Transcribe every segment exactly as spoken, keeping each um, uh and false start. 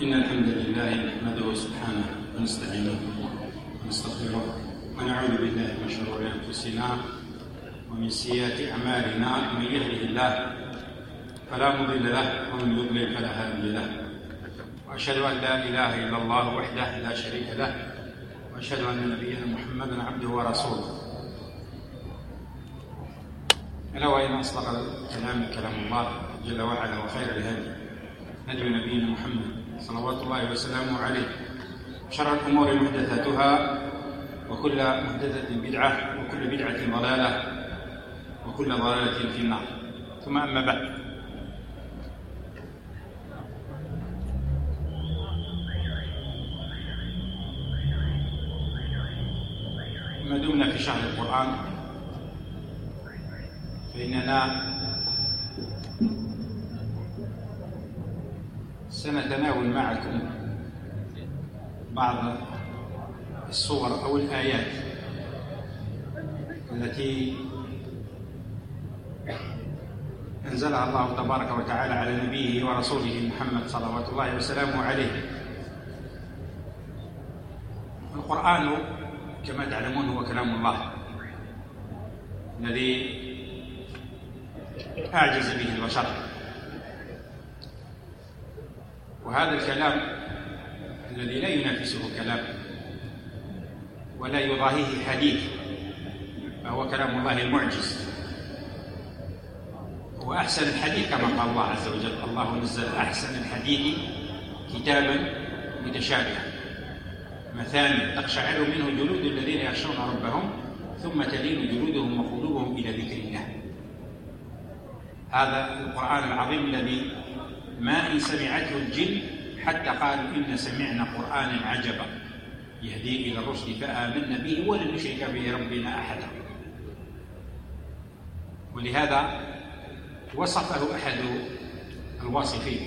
إن الحمد لله نحمده سبحانه ونستعينه ونستغفره ونعوذ بالله من شرور أنفسنا ومن سيئات أعمالنا. من يهده الله فلا مضل له ومن يضلل فلا هادي له، وأشهد أن لا إله إلا الله وحده لا شريك له، وأشهد أن نبينا محمدا عبده ورسوله. ألا وإن أصدق الكلام كلام الله جل وعلا، وخير الهدي هدي نبينا محمد صلوات الله وسلامه عليه، شر الأمور محدثاتها، وكل محدثة بدعة، وكل بدعة ضلالة، وكل ضلالة في النار. ثم أما بعد، ما دمنا في شهر القرآن فإننا سنتناول معكم بعض الصور أو الآيات التي أنزلها الله تبارك وتعالى على نبيه ورسوله محمد صلوات الله وسلامه عليه. القرآن كما تعلمون هو كلام الله الذي أعجز به البشر، وهذا الكلام الذي لا ينافسه كلام ولا يضاهيه حديث فهو كلام الله المعجز. هو أحسن الحديث كما قال الله عز وجل: الله نزل أحسن الحديث كتابا متشابها مثاني تقشعر منه جلود الذين يخشون ربهم ثم تلين جلودهم وقلوبهم إلى ذكر الله. هذا القرآن العظيم الذي ما إن سمعته الجن حتى قالوا إن سمعنا قرآنا عجبا يهدي إلى الرشد فآمنا به ولن نشرك به ربنا أحدا. ولهذا وصفه أحد الواصفين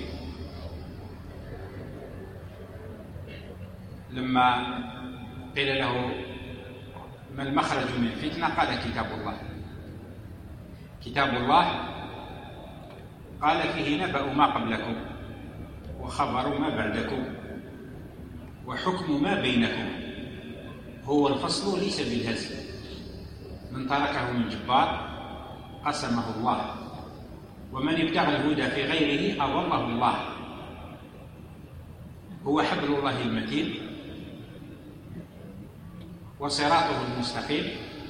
لما قيل له ما المخرج من الفتنة قال: كتاب الله. كتاب الله قال فيه نبأ ما قبلكم وخبر ما بعدكم وحكم ما بينكم، هو الفصل ليس بالهزل، من تركه من جبار قسمه الله، ومن ابتغى الهدى في غيره أضله الله. هو حبل الله المتين وصراطه المستقيم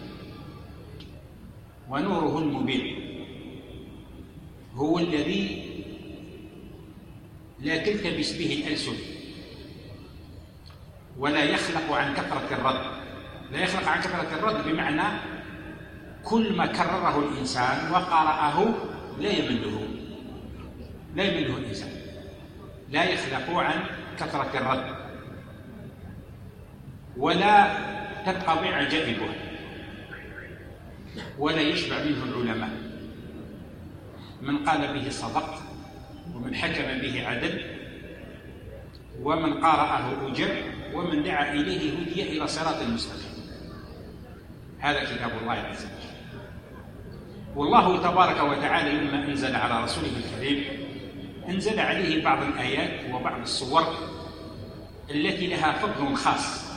ونوره المبين. هو الذي لا تلتبس به الألسن ولا يخلق عن كثرة الرد. لا يخلق عن كثرة الرد بمعنى كل ما كرره الإنسان وقرأه لا يمله لا يمله الإنسان. لا يخلق عن كثرة الرد ولا تبقى عجائبه ولا يشبع منه العلماء. من قال به صدق، ومن حكم به عدل، ومن قرأه أجر، ومن دعا إليه هدي إلى صراط المستقيم. هذا كتاب الله عز وجل. والله تبارك وتعالى لما أنزل على رسوله الكريم أنزل عليه بعض الآيات وبعض الصور التي لها فضل خاص.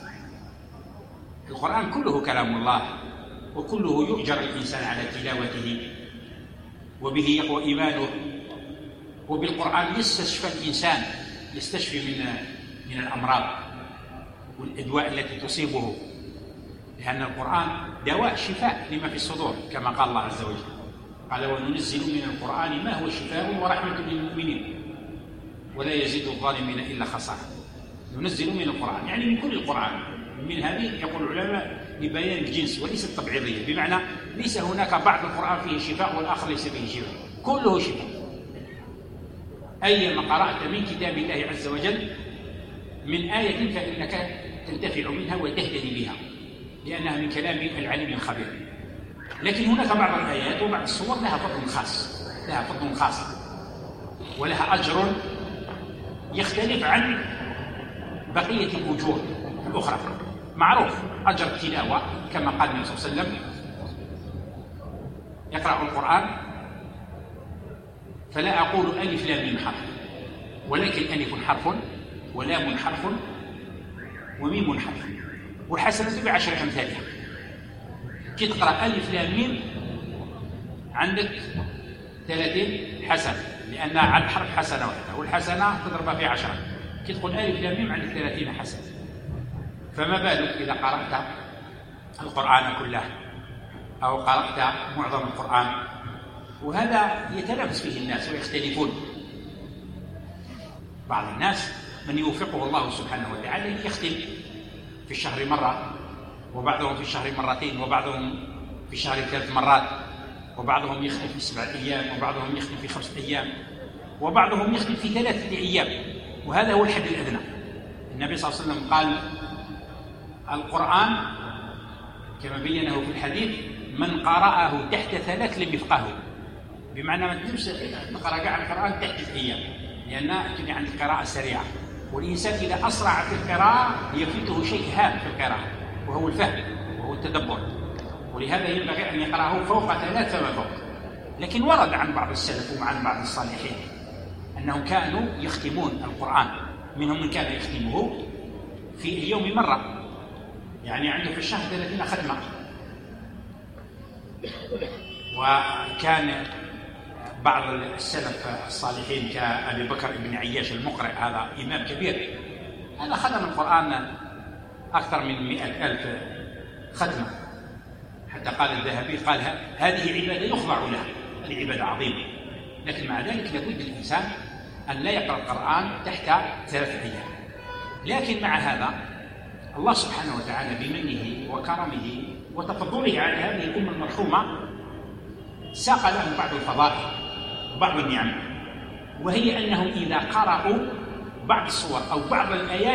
القرآن كله كلام الله، وكله يؤجر الإنسان على تلاوته، وبه يقوى إيمانه، وبالقرآن يستشفى الإنسان، يستشفي من من الأمراض والأدواء التي تصيبه، لأن القرآن دواء شفاء لما في الصدور كما قال الله عز وجل. قال: وننزل من القرآن ما هو شفاء ورحمة للمؤمنين ولا يزيد الظالمين إلا خسارة. ننزل من القرآن يعني من كل القرآن. من هذه يقول العلماء لبيان الجنس وليس التبعيضية، بمعنى ليس هناك بعض القرآن فيه شفاء والآخر ليس فيه شفاء، كله شفاء. أيما قرأت من كتاب الله عز وجل من آية فإنك تنتفع منها وتهتدي بها، لأنها من كلام العليم الخبير. لكن هناك بعض الآيات وبعض الصور لها فضل خاص لها فضل خاص ولها أجر يختلف عن بقية الأجور الأخرى. معروف أجر التلاوة كما قال النبي صلى الله عليه وسلم: يقرأ القرآن فلا أقول ألف لام ميم حرف، ولكن ألف حرف ولام حرف وميم حرف، والحسنة بعشر أمثالها. كي تقرأ ألف لام ميم عندك ثلاثين حسنة، لأن على الحرف حسنة واحدة، والحسنة تضربها في عشرة. كي تقول ألف لام ميم عندك ثلاثين حسنة، فما بالك إذا قرأت القرآن كله أو قرأت معظم القرآن. وهذا يتنافس فيه الناس ويختلفون. بعض الناس من يوفقه الله سبحانه وتعالى يختم في الشهر مرة، وبعضهم في الشهر مرتين، وبعضهم في الشهر ثلاث مرات، وبعضهم يختم في سبعة أيام، وبعضهم يختم في خمسة أيام، وبعضهم يختم في ثلاثة أيام. وهذا هو الحد الأدنى. النبي صلى الله عليه وسلم قال: القرآن كما بينه في الحديث: من قرأه تحت ثلاث لم يفقهه. بمعنى ما تجمش تقرأ كاع القرآن تحت أيام، لأن تجي عند القراءة سريعة، والإنسان إذا أسرع في القراءة يفوته شيء هام في القراءة، وهو الفهم وهو التدبر، ولهذا ينبغي أن يقرأه فوق ثلاث فما فوق. لكن ورد عن بعض السلف وعن بعض الصالحين أنهم كانوا يختمون القرآن، منهم من كان يختمه في اليوم مرة، يعني عنده في الشهر ثلاثين ختمة. وكان بعض السلف الصالحين كأبي بكر بن عياش المقرئ، هذا إمام كبير، هذا ختم القرآن أكثر من مئة ألف ختمة، حتى قال الذهبي قال: هذه عبادة يخضع لها، هذه عبادة عظيمة. لكن مع ذلك لابد الإنسان أن لا يقرأ القرآن تحت ثلاثة أيام. لكن مع هذا الله سبحانه وتعالى بمنه وكرمه وتفضله على هذه الأمة المرحومة ساق لهم بعض الفضائل وبعض النعم، وهي أنهم إذا قرأوا بعض الصور أو بعض الآيات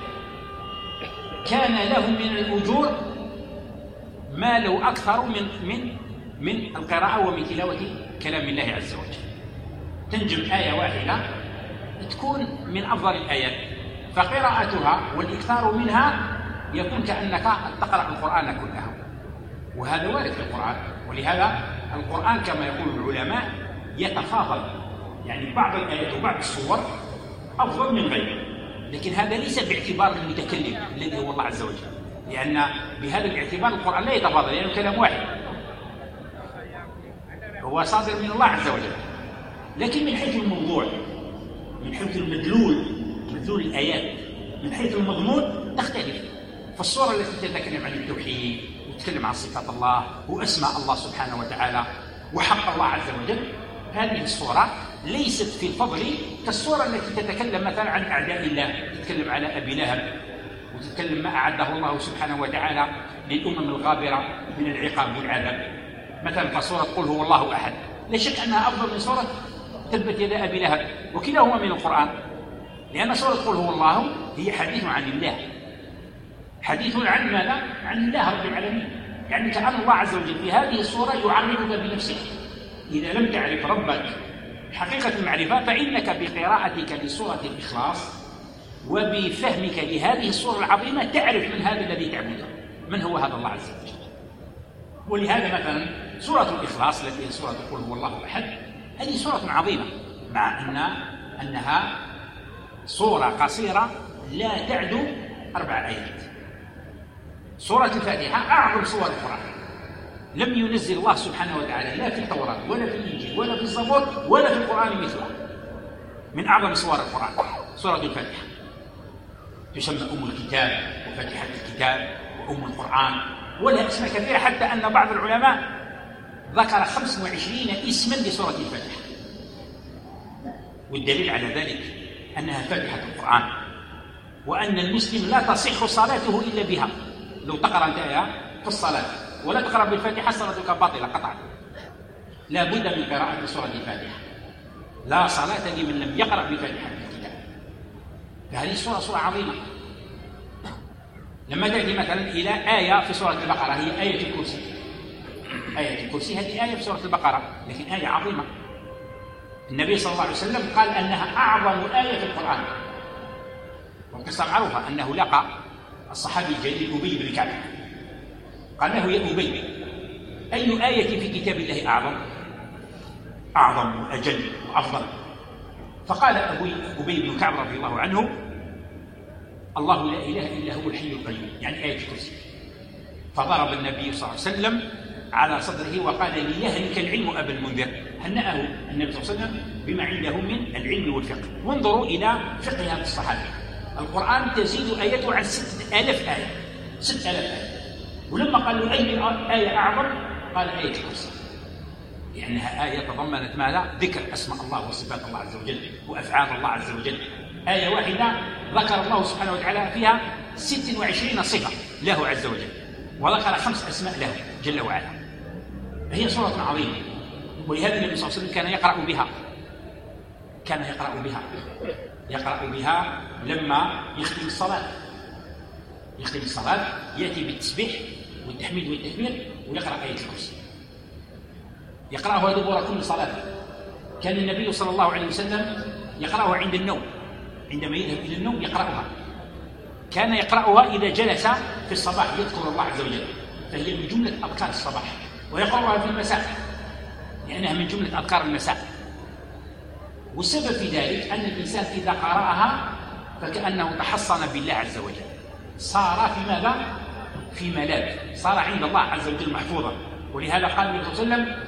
كان لهم من الأجور ما لو أكثر من من من القراءة ومن تلاوة كلام الله عز وجل. تنجم آية واحدة تكون من أفضل الآيات، فقراءتها والإكثار منها يكون كأنك تقرأ القرآن كله، وهذا وارد في القرآن. ولهذا القرآن كما يقول العلماء يتفاضل، يعني بعض الآيات وبعض الصور أفضل من غيره، لكن هذا ليس باعتبار المتكلم الذي هو الله عز وجل، لأن بهذا الاعتبار القرآن لا يتفاضل، لأنه يعني كلام واحد هو صادر من الله عز وجل. لكن من حيث الموضوع، من حيث المدلول، مدلول الآيات، من حيث المضمون تختلف. فالصورة التي تتكلم عن التوحيد وتتكلم عن صفات الله وأسماء الله سبحانه وتعالى وحق الله عز وجل، هذه الصورة ليست في الفضل كالصورة التي تتكلم مثلا عن أعداء الله، تتكلم على أبي لهب وتتكلم ما أعده الله سبحانه وتعالى للأمم الغابرة من العقاب والعذاب. مثلا فصورة قل هو الله أحد لا شك أنها أفضل من صورة تبت يد أبي لهب، وكلاهما من القرآن، لأن سورة قل هو الله هي حديث عن الله، حديث عن ماذا؟ عن الله رب العالمين. يعني كأن الله عز وجل في هذه الصورة يعرفك بنفسه. إذا لم تعرف ربك حقيقة المعرفة فإنك بقراءتك لسورة الإخلاص وبفهمك لهذه الصورة العظيمة تعرف من هذا الذي تعبده، من هو هذا الله عز وجل. ولهذا مثلا سورة الإخلاص التي هي سورة قل هو الله أحد، هذه سورة عظيمة، مع أن أنها سورة قصيرة لا تعدو أربع آيات. سورة الفاتحة أعظم سور القرآن، لم ينزل الله سبحانه وتعالى لا في التوراة ولا في الإنجيل ولا في الزبور ولا في القرآن مثلها، من أعظم سور القرآن سورة الفاتحة. تسمى أم الكتاب وفاتحة الكتاب وأم القرآن، ولها اسماء كثيرة، حتى أن بعض العلماء ذكر خمسة وعشرين اسما لسورة الفاتحة. والدليل على ذلك أنها فاتحة القرآن، وأن المسلم لا تصح صلاته إلا بها. لو تقرأ أنت آية في الصلاة ولا تقرأ بالفاتحة صلاتك باطلة قطعا. لا بد من قراءة سورة الفاتحة، لا صلاة لمن لم يقرأ بفاتحة الكتاب. فهذه السورة سورة عظيمة. لما تأتي مثلا إلى آية في سورة البقرة هي آية الكرسي، آية الكرسي هذه آية في سورة البقرة، لكن آية عظيمة. النبي صلى الله عليه وسلم قال أنها أعظم آية في القرآن. والقصة معروفة أنه لقى الصحابي الجليل أبي بن كعب، قال له: يا أبي، أي آية في كتاب الله أعظم؟ أعظم وأجل وأفضل؟ فقال أبي بن كعب رضي الله عنه: الله لا إله إلا هو الحي القيوم، يعني آية الكرسي. فضرب النبي صلى الله عليه وسلم على صدره وقال: ليهلك العلم أبا المنذر. هنأه النبي صلى الله عليه وسلم بما عنده من العلم والفقه. وانظروا إلى فقه هذا الصحابي. القرآن تزيد آياته عن ستة آلاف آية، ستة آلاف آية. ولما قال له أي آية أعظم؟ قال آية الكرسي، لأنها آية تضمنت ماذا؟ ذكر أسماء الله وصفات الله عز وجل وأفعال الله عز وجل. آية واحدة ذكر الله سبحانه وتعالى فيها ستة وعشرين صفة له عز وجل، وذكر خمس أسماء له جل وعلا. هي سورة عظيمة، ولهذا النبي صلى الله عليه وسلم كان يقرأ بها، كان يقرأ بها يقرأ بها لما يختم الصلاة. يختم الصلاة يأتي بالتسبيح والتحميد والتكبير ويقرأ آية الكرسي، يقرأها دبر كل صلاة. كان النبي صلى الله عليه وسلم يقرأها عند النوم، عندما يذهب إلى النوم يقرأها. كان يقرأها إذا جلس في الصباح يذكر الله عز وجل، فهي من جملة أذكار الصباح. ويقرأها في المساء لأنها من جملة أذكار المساء. والسبب في ذلك أن الإنسان إذا قرأها فكأنه تحصن بالله عز وجل، صار في ماذا؟ في ملاذ، صار عند الله عز وجل محفوظا. ولهذا قال النبي صلى الله عليه وسلم: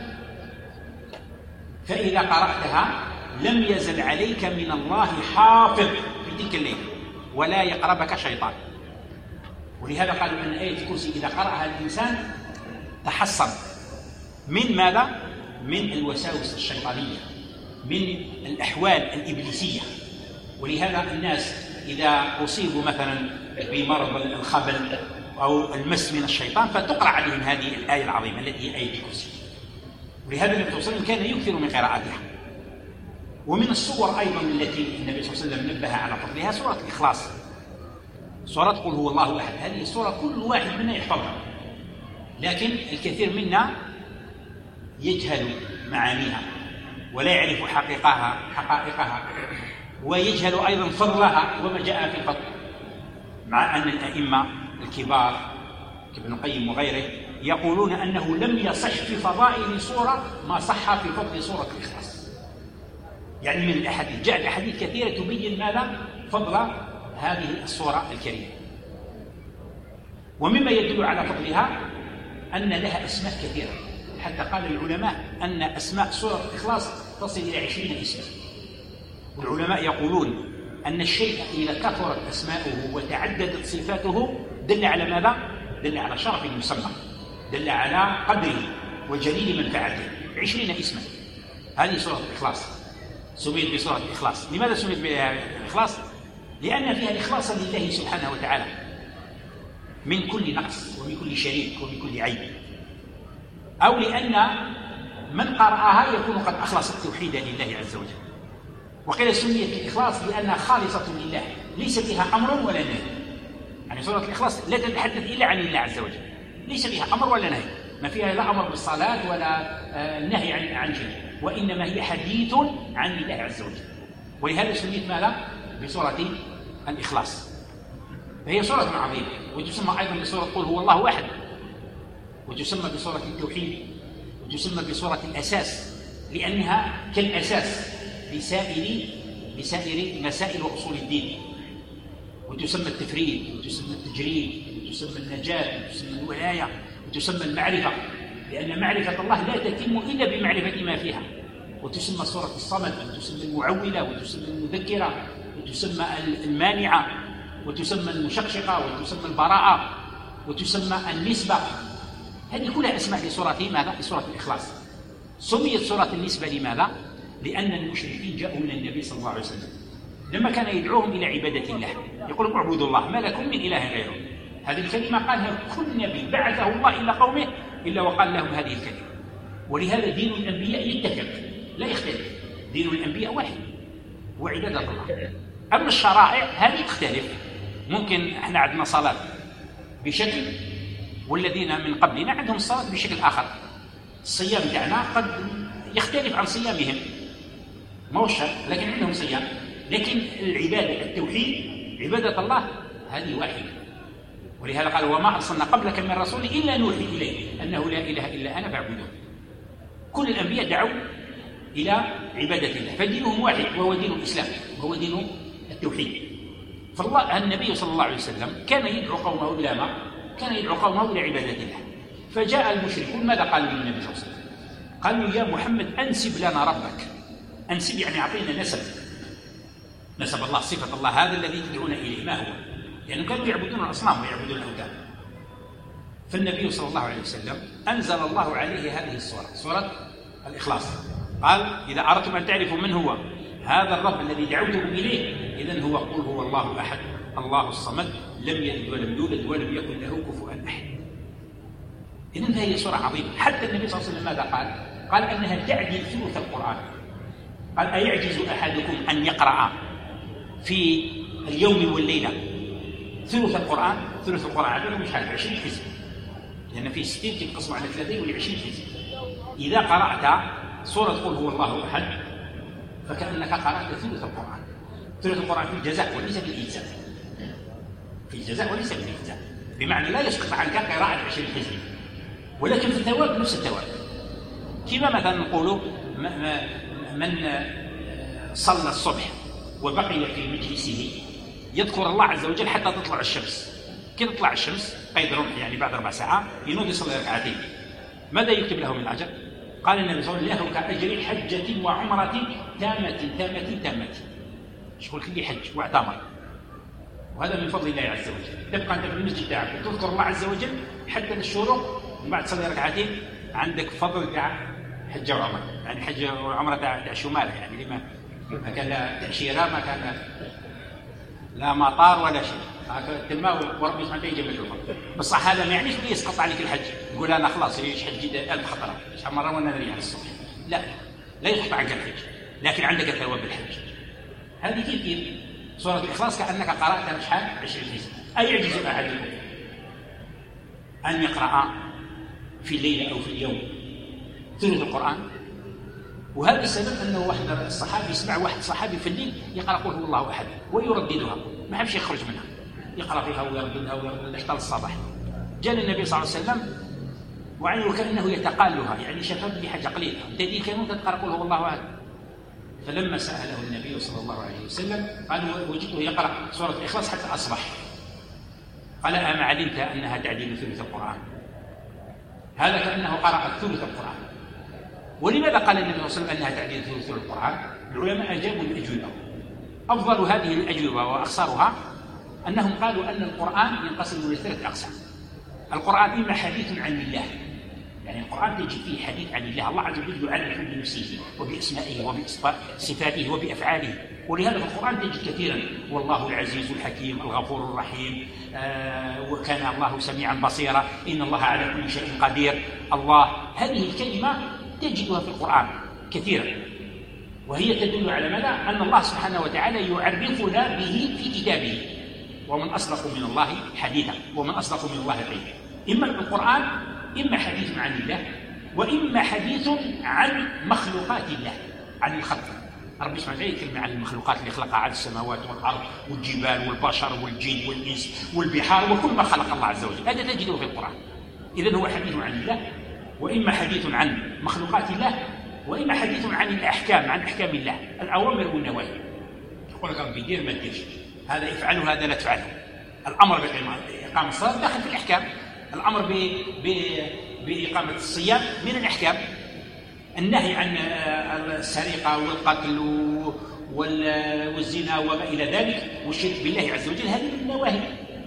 فإذا قرأتها لم يزل عليك من الله حافظ في تلك الليلة ولا يقربك شيطان. ولهذا قالوا أن آية الكرسي إذا قرأها الإنسان تحصن من ماذا؟ من الوساوس الشيطانية، من الأحوال الإبليسية. ولهذا الناس إذا أصيبوا مثلا بمرض الخبل أو المس من الشيطان فتقرأ عليهم هذه الآية العظيمة التي هي آية الكرسي. ولهذا النبي صلى الله عليه وسلم كان يكثر من قراءتها. ومن الصور أيضا التي النبي صلى الله عليه وسلم نبه على فضلها سورة الإخلاص، سورة قل هو الله أحد. هذه السورة كل واحد منا يحفظها، لكن الكثير منا يجهل معانيها ولا يعرف حقيقها حقائقها ويجهل أيضا فضلها وما جاء في الفضل، مع أن الأئمة الكبار كابن القيم وغيره يقولون أنه لم يصح في فضائل سورة ما صح في فضل سورة الإخلاص. يعني من الأحاديث جاء الأحاديث كثيرة تبين ماذا؟ فضل هذه السورة الكريمة. ومما يدل على فضلها أن لها أسماء كثيرة، حتى قال العلماء أن أسماء سورة الإخلاص تصل إلى عشرين اسما. والعلماء يقولون أن الشيء إذا كثرت أسماؤه وتعددت صفاته دل على ماذا؟ دل على شرف المسمى، دل على قدره وجليل منفعته. عشرين اسما. هذه سورة الإخلاص سميت بسورة الإخلاص. لماذا سميت بالإخلاص؟ لأن فيها الإخلاص لله سبحانه وتعالى من كل نقص ومن كل شريك ومن كل عيب، أو لأن من قرأها يكون قد أخلص التوحيد لله عز وجل. وقيل سميت بالإخلاص لأنها خالصة لله، ليس فيها أمر ولا نهي. يعني سورة الإخلاص لا تتحدث إلا عن الله عز وجل، ليس فيها أمر ولا نهي، ما فيها لا أمر بالصلاة ولا نهي عن عن شيء، وإنما هي حديث عن الله عز وجل. ولهذا سميت ماذا؟ بسورة الإخلاص. فهي سورة عظيمة، وتسمى أيضا بسورة قل هو الله أحد، وتسمى بسورة التوحيد، وتسمى بسورة الأساس لأنها كالأساس لسائر لسائر مسائل وأصول الدين. وتسمى التفريد، وتسمى التجريد، وتسمى النجاة، وتسمى الولاية، وتسمى المعرفة، لأن معرفة الله لا تتم إلا بمعرفة ما فيها. وتسمى سورة الصمد، وتسمى المعولة، وتسمى المذكرة، وتسمى المانعة، وتسمى المشقشقة، وتسمى البراءة، وتسمى النسبة. هذه كلها أسماء لسورة ماذا؟ لسورة الإخلاص. سميت سورة النسبة لماذا؟ لأن المشركين جاءوا من النبي صلى الله عليه وسلم لما كان يدعوهم إلى عبادة الله، يقول اعبدوا الله ما لكم من إله غيره. هذه الكلمة قالها كل نبي بعثه الله إلى قومه إلا وقال لهم هذه الكلمة. ولهذا دين الأنبياء يتفق لا يختلف، دين الأنبياء واحد وعبادة الله. أما الشرائع هذه تختلف، ممكن احنا عندنا صلاة بشكل والذين من قبلنا عندهم الصلاة بشكل آخر. الصيام تاعنا قد يختلف عن صيامهم، ما هو شرط لكن عندهم صيام. لكن العبادة التوحيد عبادة الله هذه واحدة. ولهذا قال وما أرسلنا قبلك من رسول إلا نوحي إليه أنه لا إله إلا أنا فاعبدون. كل الأنبياء دعوا إلى عبادة الله، فدينهم واحد وهو دين الإسلام وهو دين التوحيد. فالله النبي صلى الله عليه وسلم كان يدعو قومه إلى ما؟ كان يدعو قومه إلى عبادة الله. فجاء المشركون ماذا قالوا للنبي صلى الله عليه وسلم؟ قالوا يا محمد أنسب لنا ربك. أنسب يعني أعطينا نسب، نسب الله، صفة الله، هذا الذي تدعون إليه ما هو؟ لأنهم يعني كانوا يعبدون الأصنام ويعبدون الأوثان. فالنبي صلى الله عليه وسلم أنزل الله عليه هذه السورة، سورة الإخلاص، قال إذا أردتم أن تعرفوا من هو هذا الرب الذي دعوتم إليه إذن هو قل هو الله أحد الله الصمد لم يلد ولم يولد ولم يكن له كفوا أحد. إذن هي سورة عظيمة. حتى النبي صلى الله عليه وسلم ماذا قال؟ قال أنها تعدل ثلث القرآن. قال أيعجز أحدكم أن يقرأ في اليوم والليلة ثلث القرآن؟ ثلث القرآن عدده مش حاجة عشرين حزب، لأن فيه ستين تنقسم على ثلاثين ولعشرين حزب. إذا قرأت سورة قل هو الله أحد فكأنك قرأت ثلث القرآن. ثلث القرآن في الجزاء وليس في الإجزاء، في الجزاء وليس في الإجزاء، بمعنى لا يسقط عنك قراءة عشرين حزب، ولكن في الثواب نفس الثواب. كما مثلا نقول من صلى الصبح وبقي في مجلسه يذكر الله عز وجل حتى تطلع الشمس، كي تطلع الشمس قيد رمح يعني بعد ربع ساعة ينوض يصلي ركعتين، ماذا يكتب له من الأجر؟ قال النبي صلى الله عليه وسلم له كأجر حجة وعمرة تامة تامة تامة. شغل كل حج واعتمر، وهذا من فضل الله عز وجل. تبقى أنت في المسجد تاعك وتذكر الله عز وجل حتى للشروق، ومن بعد تصلي ركعتين عندك فضل تاع حجة وعمرة، يعني حجة وعمرة تاع شمالة، يعني لما ما كان لا تأشيرة ما كان لا مطار ولا شيء، تما وربي سبحانه يجيب لك الفضل. بصح هذا ما يعنيش بلي يسقط عليك الحج، يقول أنا خلاص يعيش حج ألف خطرة شحال مرة وأنا نريح الصبح، لا لا يسقط عنك الحج، لكن عندك ثواب الحج. هذه كيف كيف سورة الإخلاص كأنك قرأتها شحال عشرين حزب. أيعجز أحدكم أن يقرأ في الليلة أو في اليوم ثلث القرآن؟ وهذا السبب أنه واحد الصحابي يسمع واحد صحابي في الليل يقرأ قل هو الله أحد ويرددها، ما حبش يخرج منها، يقرأ فيها ويرددها ويرددها حتى الصباح. جاء النبي صلى الله عليه وسلم وعينه كأنه يتقالها، يعني شافها بلي حاجة قليلة، الذي كانوا تقرأ قل هو الله أحد. فلما سأله النبي صلى الله عليه وسلم قال وجدته يقرأ سورة الإخلاص حتى أصبح. قال أما علمت أنها تعديل ثلث القرآن؟ هذا كأنه قرأ ثلث القرآن. ولماذا قال النبي صلى الله عليه وسلم أنها تعديل ثلث القرآن؟ العلماء أجابوا الأجوبة. أفضل هذه الأجوبة وأخصرها أنهم قالوا أن القرآن ينقسم إلى ثلاث أقسام. القرآن إما حديث عن الله، يعني القرآن تجد فيه حديث عن الله، الله عز وجل يعرف بنفسه وبأسمائه وبصفاته وبأفعاله، ولهذا في القرآن تجد كثيرا والله العزيز الحكيم الغفور الرحيم، آه وكان الله سميعا بصيرا، إن الله على كل شيء قدير، الله. هذه الكلمة تجدها في القرآن كثيرا، وهي تدل على ماذا؟ أن الله سبحانه وتعالى يعرفنا به في كتابه، ومن أصدق من الله حديثا ومن أصدق من الله قيلا. إما القرآن إما حديث عن الله، وإما حديث عن مخلوقات الله، عن الخلق. ربي سبحانه وتعالى يتكلم عن المخلوقات اللي خلقها على السماوات والأرض والجبال والبشر والجن والإنس والبحار وكل ما خلق الله عز وجل، هذا تجده في القرآن. إذن هو حديث عن الله، وإما حديث عن مخلوقات الله، وإما حديث عن الأحكام، عن أحكام الله، الأوامر والنواهي. يقول لك ربي دير ما تديرش، هذا افعله هذا لا تفعله. الأمر بإقامة الصلاة داخل في الأحكام، الأمر بإقامة الصيام من الأحكام، النهي عن السرقة والقتل والزنا وما إلى ذلك والشرك بالله عز وجل، هذه من النواهي.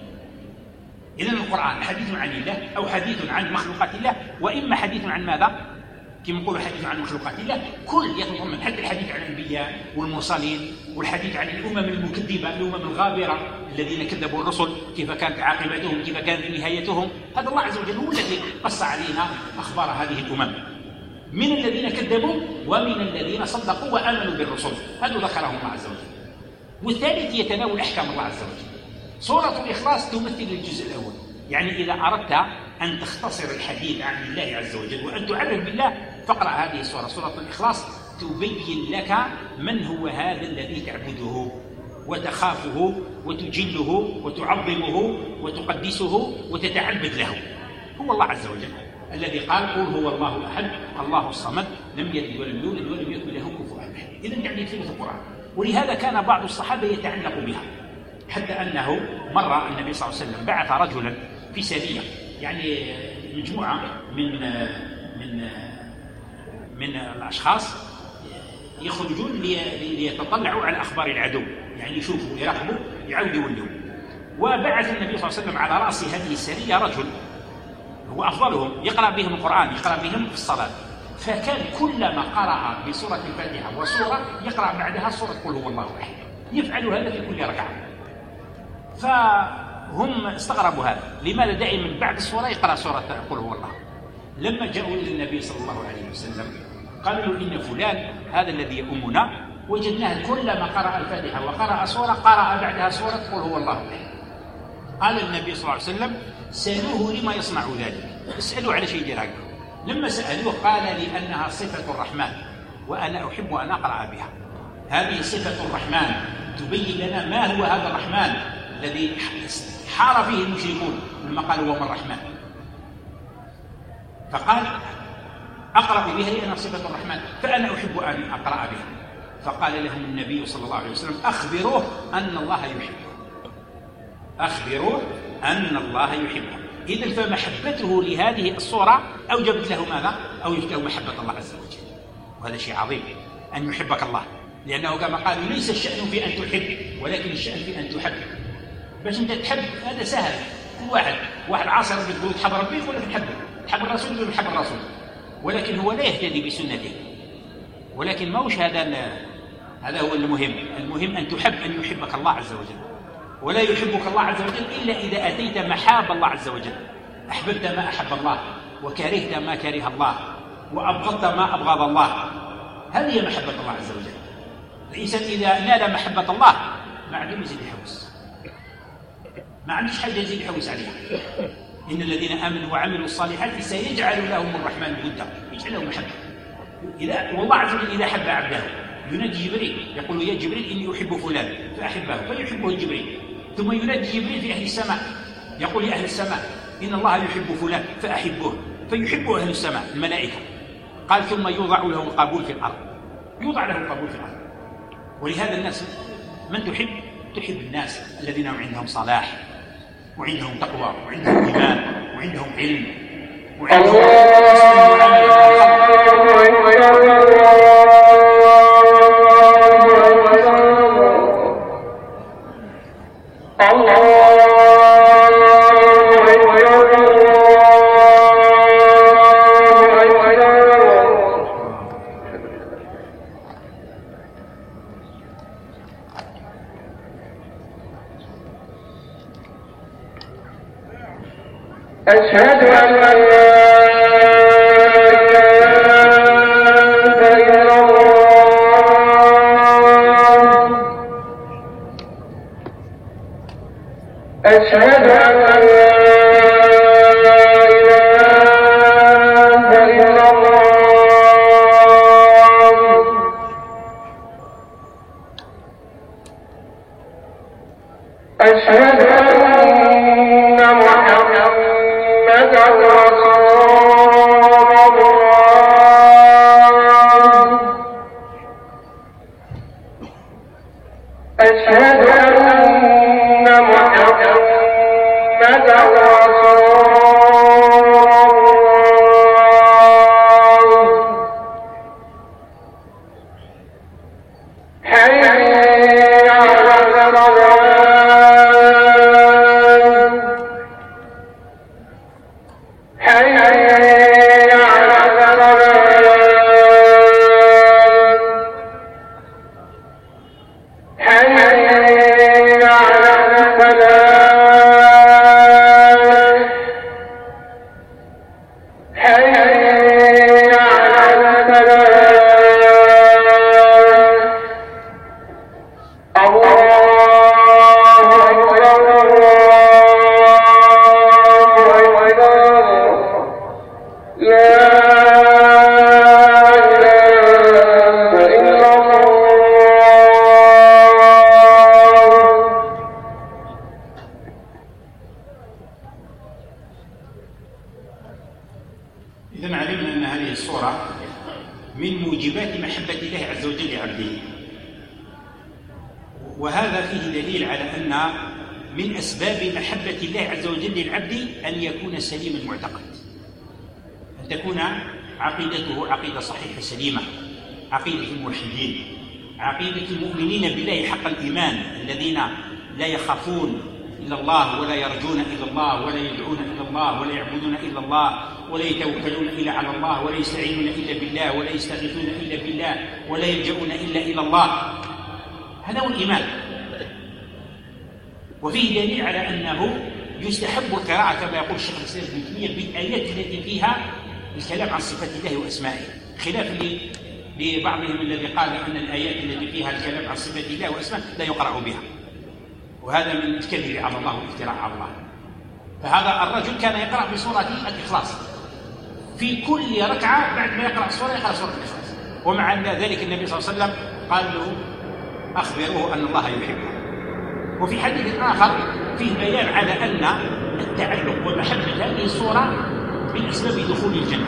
إذن القرآن حديث عن الله أو حديث عن مخلوقات الله، وإما حديث عن ماذا؟ كما نقول حديث عن مخلوقات الله كل يتضمن حتى الحديث عن الأنبياء والمرسلين، والحديث عن الأمم المكذبة، الأمم الغابرة الذين كذبوا الرسل، كيف كانت عاقبتهم، كيف كانت نهايتهم. هذا الله عز وجل هو الذي قص علينا أخبار هذه الأمم، من الذين كذبوا ومن الذين صدقوا وآمنوا بالرسل، هذا ذكرهم الله عز وجل. والثالث يتناول أحكام الله عز وجل. سورة الإخلاص تمثل الجزء الأول، يعني إذا أردت أن تختصر الحديث عن الله عز وجل وأن تعرف بالله فاقرأ هذه السورة، سورة الإخلاص، تبين لك من هو هذا الذي تعبده وتخافه وتجله وتعظمه وتقدسه وتتعبد له، هو الله عز وجل. الذي قال قل هو الله أحد الله الصمد لم يلد ولم يولد ولم يكن له كفوا أحد. إذن يعني كلمة القرآن. ولهذا كان بعض الصحابة يتعلق بها، حتى أنه مرة النبي صلى الله عليه وسلم بعث رجلا في سرية، يعني مجموعة من من من الأشخاص يخرجون ليتطلعوا على أخبار العدو، يعني يشوفوا يراقبوا يعودوا يولوا. وبعث النبي صلى الله عليه وسلم على رأس هذه السرية رجل هو أفضلهم يقرأ بهم القرآن، يقرأ بهم في الصلاة، فكان كلما قرأ بسورة الفاتحة وسورة يقرأ بعدها سورة قل هو الله أحد، يفعل هذا في كل ركعة. فهم استغربوا هذا، لماذا دائما بعد السورة يقرأ سورة قل هو الله؟ لما جاءوا إلى النبي صلى الله عليه وسلم قالوا له إن فلان هذا الذي يؤمنا وجدناه كلما قرأ الفاتحة وقرأ سورة قرأ بعدها سورة قل هو الله أحد. قال النبي صلى الله عليه وسلم سألوه لما يصنع ذلك، اسألوا على شيء هكذا. لما سألوه قال لأنها صفة الرحمن وأنا أحب أن أقرأ بها. هذه صفة الرحمن تبين لنا ما هو هذا الرحمن الذي حار فيه المشركون لما قالوا وما الرحمن، فقال أقرأ بها لأنها صفة الرحمن فأنا أحب أن أقرأ بها. فقال لهم النبي صلى الله عليه وسلم أخبروه أن الله يحبه، أخبروه أن الله يحبه. إذن فمحبته لهذه الصورة أوجبت له ماذا؟ أوجبت له محبة الله عز وجل، وهذا شيء عظيم أن يحبك الله، لأنه كما قالوا ليس الشأن في أن تحب ولكن الشأن في أن تحب. باش أنت تحب هذا سهل، كل واحد واحد عاصر ربي تقول تحب ربي ولا تحبه، تحب الرسول ولا تحب الرسول، ولكن هو لا يهتدي بسنته. ولكن ما وش هذا هذا هو المهم، المهم أن تحب، أن يحبك الله عز وجل. ولا يحبك الله عز وجل إلا إذا أتيت محاب الله عز وجل، أحببت ما أحب الله وكرهت ما كره الله وأبغضت ما أبغض الله. هذه هي محبة الله عز وجل. الإنسان إذا نال محبة الله ما عنده يزيد يحوس، ما عندش حاجة يزيد يحوس عليها. إن الذين آمنوا وعملوا الصالحات سيجعل لهم الرحمن ودا، يجعل لهم محبة. إذا والله عز وجل إذا حب عبده ينادي جبريل يقول يا جبريل إني أحب فلان فأحبه فيحبه جبريل، ثم ينادي جبريل في أهل السماء يقول يا أهل السماء إن الله يحب فلان فأحبه فيحبه أهل السماء الملائكة. قال ثم يوضع له القبول في الأرض، يوضع له القبول في الأرض. ولهذا الناس من تحب؟ تحب الناس الذين عندهم صلاح وعندهم تقوى وعندهم إيمان وعندهم علم وعندهم أشهد أن لا إله إلا الله أشهد أن لا إله إلا الله أشهد أن محمدا رسول من موجبات محبة الله عز وجل لعبده. وهذا فيه دليل على أن من أسباب محبة الله عز وجل للعبد أن يكون سليم المعتقد، أن تكون عقيدته عقيدة صحيحة سليمة، عقيدة الموحدين، عقيدة المؤمنين بالله حق الإيمان، الذين لا يخافون إلا الله ولا يرجون إلا الله ولا يدعون إلا الله ولا يعبدون إلا الله ولا يتوكلون إلا على الله ولا يستعينون إلا بالله ولا يستغيثون إلا بالله ولا يلجؤون إلا إلى الله. هذا هو الإيمان. وفيه دليل على أنه يستحب القراءة كما يقول الشيخ الإسلام ابن تيمية بالآيات التي فيها الكلام عن صفات الله وأسمائه، خلاف لبعضهم الذي قال أن الآيات التي فيها الكلام عن صفات الله وأسمائه لا يقرأ بها، وهذا من الكذب على الله والافتراء على الله. فهذا الرجل كان يقرأ بسورة الإخلاص في كل ركعة، بعد ما يقرأ السورة يقرأ سورة الإخلاص. ومع ذلك النبي صلى الله عليه وسلم قال له أخبروه أن الله يحبه. وفي حديث آخر فيه بيان على أن التعلق ومحبة هذه الصورة من أسباب دخول الجنة.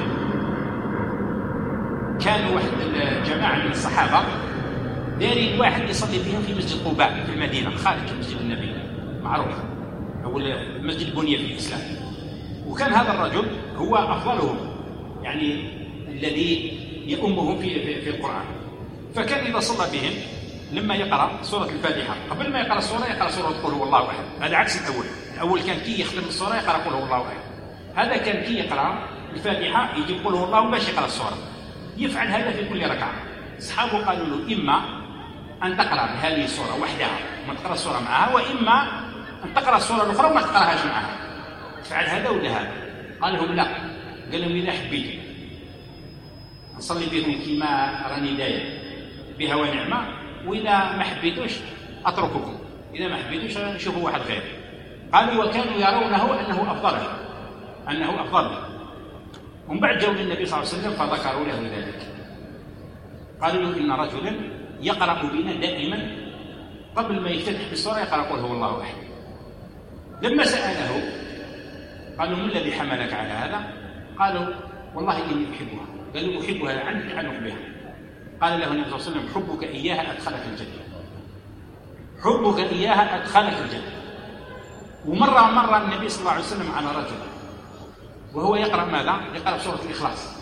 كان واحد الجماعة من الصحابة دارين واحد يصلي بهم في مسجد قباء في المدينة خارج مسجد النبي معروف، أو المسجد البنية في الإسلام. وكان هذا الرجل هو أفضلهم، يعني الذي يؤمهم في, في, في القرآن. فكان إذا صلى بهم لما يقرأ سورة الفاتحة قبل ما يقرأ السورة يقرأ سورة قل هو الله أحد. هذا عكس الأول. الأول كان كي يختم السورة يقرأ قل هو الله أحد، هذا كان كي يقرأ الفاتحة يجيب قل هو الله باش يقرأ السورة. يفعل هذا في كل ركعة. أصحابه قالوا له إما أن تقرأ بهذه السورة وحدها ما تقرأ السورة معها، وإما أن تقرأ السورة الأخرى وما تقرأهاش معها. تفعل هذا ولا هذا؟ قال لهم لا. قال لهم إذا حبيت نصلي بهم كما راني داير بها ونعمة، وإذا ما حبيتوش أترككم، إذا ما حبيتوش نشوفوا واحد غير. قالوا وكانوا يرونه أنه أفضله أنه أفضل. ومن بعد جاءوا للنبي صلى الله عليه وسلم فذكروا له ذلك. قالوا له إن رجلا يقرأ بنا دائما قبل ما يفتتح بالسورة يقرأ قل هو الله أحد. لما سأله قالوا ما الذي حملك على هذا؟ قالوا والله إني أحبها. قالوا أحبها عندي تعلق بها. قال له النبي صلى الله عليه وسلم حبك إياها أدخلك الجنة، حبك إياها أدخلك الجنة. ومرة مرة النبي صلى الله عليه وسلم على رجل وهو يقرأ ماذا؟ يقرأ سورة الإخلاص،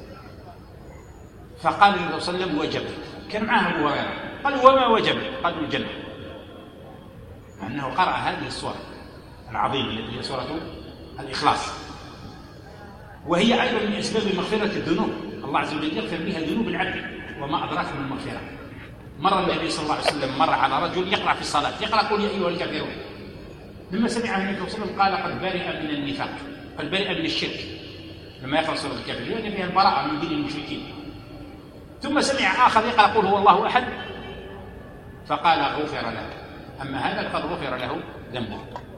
فقال النبي صلى الله عليه وسلم وجبت. كان معه أبو هريرة، قالوا وما وجبت؟ قالوا الجنة، أنه قرأ هذه السورة العظيمة التي هي سورة الإخلاص، وهي أيضا من أسباب مغفرة الذنوب. الله عز وجل يغفر بها ذنوب العبد وما أدراك من المغفرة. مر النبي صلى الله عليه وسلم مر على رجل يقرأ في الصلاة يقرأ قل يا أيها الكافرون، لما سمعه النبي صلى الله عليه وسلم قال قد برئ من النفاق، قد برئ من الشرك. لما يقرأ سورة الكافرون يعني فيها البراءة من دين المشركين. ثم سمع آخر يقرأ قل هو الله أحد فقال غفر له، أما هذا قد غفر له ذنبه.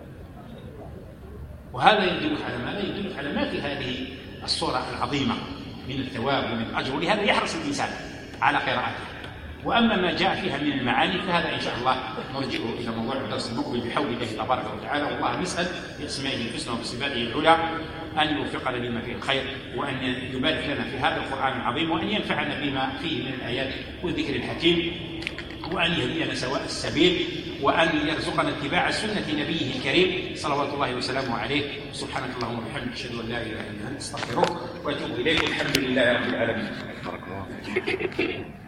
وهذا يدلك على ماذا؟ يدلك على ما في هذه الصورة العظيمة من الثواب ومن الأجر، ولهذا يحرص الإنسان على قراءتها. وأما ما جاء فيها من المعاني فهذا إن شاء الله نرجعه إلى موضوع الدرس المقبل بحول الله تبارك وتعالى. والله نسأل بأسمائه الحسنى وبصفاته العلى أن يوفقنا لما فيه الخير، وأن يبارك لنا في هذا القرآن العظيم، وأن ينفعنا بما فيه من الآيات والذكر الحكيم، وأن يهدينا سواء السبيل، وأن يرزقنا اتباع سنة نبيه الكريم صلوات الله وسلامه عليه. سبحانك اللهم وبحمدك أشهد أن لا إله إلا أنت أستغفرك وأتوب إليك. الحمد لله رب العالمين.